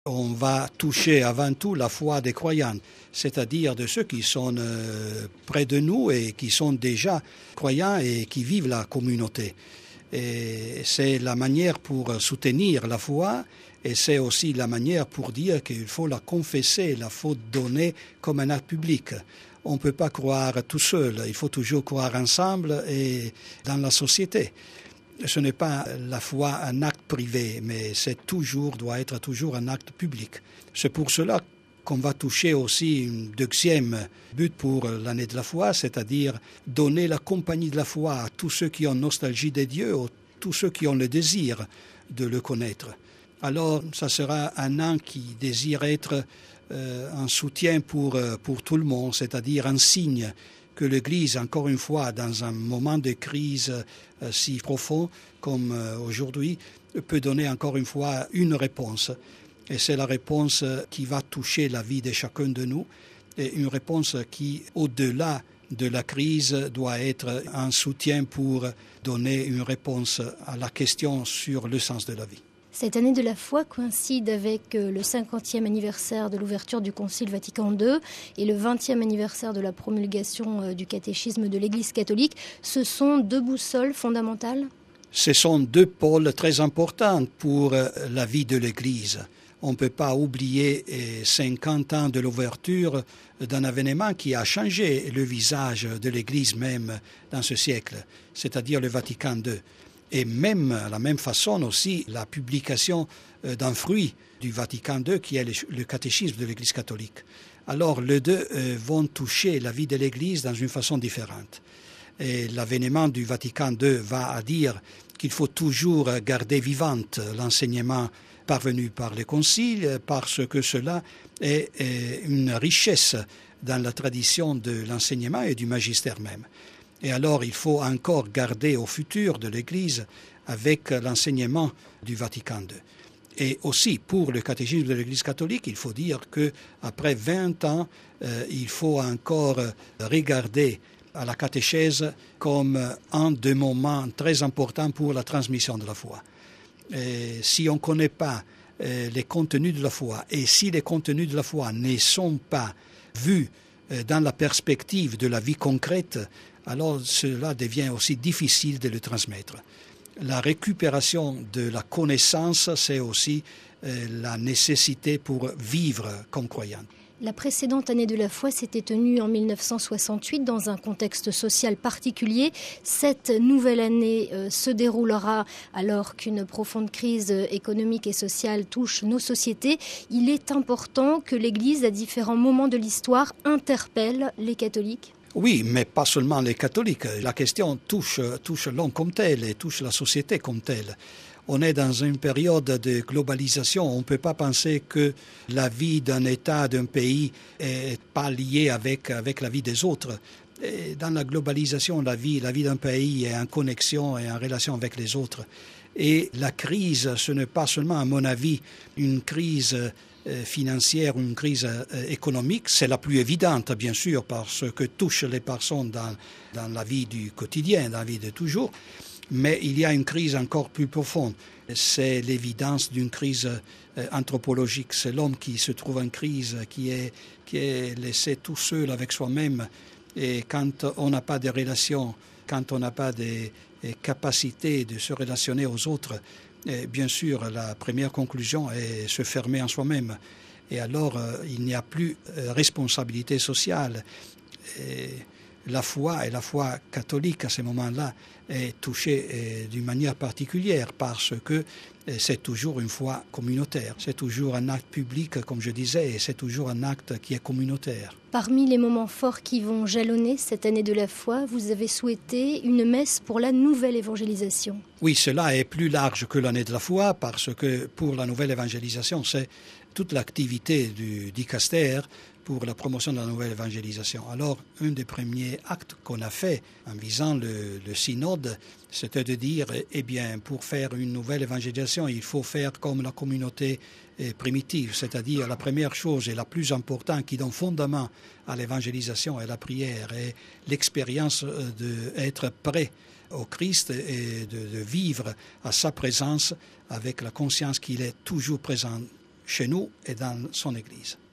On va toucher avant tout la foi des croyants, c'est-à-dire de ceux qui sont près de nous et qui sont déjà croyants et qui vivent la communauté. Et c'est la manière pour soutenir la foi et c'est aussi la manière pour dire qu'il faut la confesser, il faut donner comme un acte public. On ne peut pas croire tout seul, il faut toujours croire ensemble et dans la société. Ce n'est pas la foi un acte privé, mais doit être toujours un acte public. C'est pour cela qu'on va toucher aussi un deuxième but pour l'année de la foi, c'est-à-dire donner la compagnie de la foi à tous ceux qui ont nostalgie de Dieu, à tous ceux qui ont le désir de le connaître. Alors, ça sera un an qui désire être un soutien pour tout le monde, c'est-à-dire un signe que l'Église, encore une fois, dans un moment de crise si profond comme aujourd'hui, peut donner encore une fois une réponse. Et c'est la réponse qui va toucher la vie de chacun de nous, et une réponse qui, au-delà de la crise, doit être un soutien pour donner une réponse à la question sur le sens de la vie. Cette année de la foi coïncide avec le 50e anniversaire de l'ouverture du Concile Vatican II et le 20e anniversaire de la promulgation du catéchisme de l'Église catholique. Ce sont deux boussoles fondamentales ? Ce sont deux pôles très importants pour la vie de l'Église. On ne peut pas oublier 50 ans de l'ouverture d'un événement qui a changé le visage de l'Église même dans ce siècle, c'est-à-dire le Vatican II. Et même, à la même façon aussi, la publication d'un fruit du Vatican II qui est le catéchisme de l'Église catholique. Alors, les deux vont toucher la vie de l'Église dans une façon différente. Et l'avènement du Vatican II va à dire qu'il faut toujours garder vivante l'enseignement parvenu par les conciles, parce que cela est une richesse dans la tradition de l'enseignement et du magistère même. Et alors, il faut encore garder au futur de l'Église avec l'enseignement du Vatican II. Et aussi, pour le catéchisme de l'Église catholique, il faut dire qu'après 20 ans, il faut encore regarder à la catéchèse comme un des moments très importants pour la transmission de la foi. Et si on ne connaît pas les contenus de la foi, et si les contenus de la foi ne sont pas vus dans la perspective de la vie concrète, alors cela devient aussi difficile de le transmettre. La récupération de la connaissance, c'est aussi la nécessité pour vivre comme croyant. La précédente année de la foi s'était tenue en 1968 dans un contexte social particulier. Cette nouvelle année se déroulera alors qu'une profonde crise économique et sociale touche nos sociétés. Il est important que l'Église, à différents moments de l'histoire, interpelle les catholiques. Oui, mais pas seulement les catholiques. La question touche l'homme comme tel et touche la société comme telle. On est dans une période de globalisation. On ne peut pas penser que la vie d'un État, d'un pays n'est pas liée avec la vie des autres. Et dans la globalisation, la vie d'un pays est en connexion et en relation avec les autres. Et la crise, ce n'est pas seulement, à mon avis, une crise financière, une crise économique, c'est la plus évidente, bien sûr, parce que touche les personnes dans la vie du quotidien, dans la vie de toujours. Mais il y a une crise encore plus profonde. C'est l'évidence d'une crise anthropologique. C'est l'homme qui se trouve en crise, qui est laissé tout seul avec soi-même. Et quand on n'a pas de relations, quand on n'a pas de capacités de se relationner aux autres, bien sûr, la première conclusion est se fermer en soi-même. Et alors, il n'y a plus responsabilité sociale. Et la foi, et la foi catholique à ce moment-là, est touchée d'une manière particulière parce que c'est toujours une foi communautaire. C'est toujours un acte public, comme je disais, et c'est toujours un acte qui est communautaire. Parmi les moments forts qui vont jalonner cette année de la foi, vous avez souhaité une messe pour la nouvelle évangélisation. Oui, cela est plus large que l'année de la foi parce que pour la nouvelle évangélisation, c'est toute l'activité du dicaster pour la promotion de la nouvelle évangélisation. Alors, un des premiers actes qu'on a fait en visant le synode, c'était de dire, eh bien, pour faire une nouvelle évangélisation, il faut faire comme la communauté primitive, c'est-à-dire la première chose et la plus importante qui donne fondament à l'évangélisation est la prière et l'expérience d'être prêt au Christ et de vivre à sa présence avec la conscience qu'il est toujours présent chez nous et dans son Église.